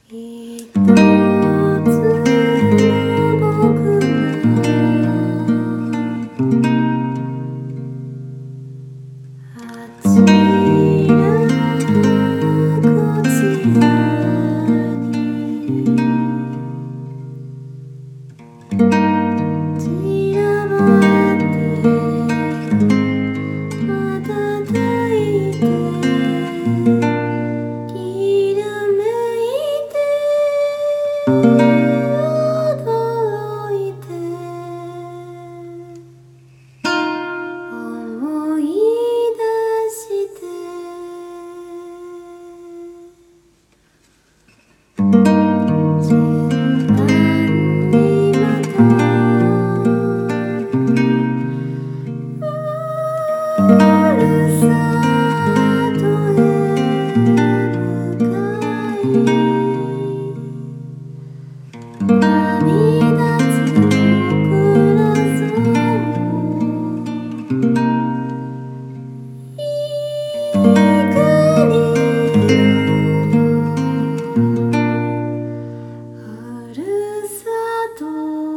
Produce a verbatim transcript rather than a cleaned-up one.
一つの僕があちらこちらに散らばって瞬いてきらめいて驚いて思い出して順番にまたふるさとへ向かい旅立つ僕ら光のふるさと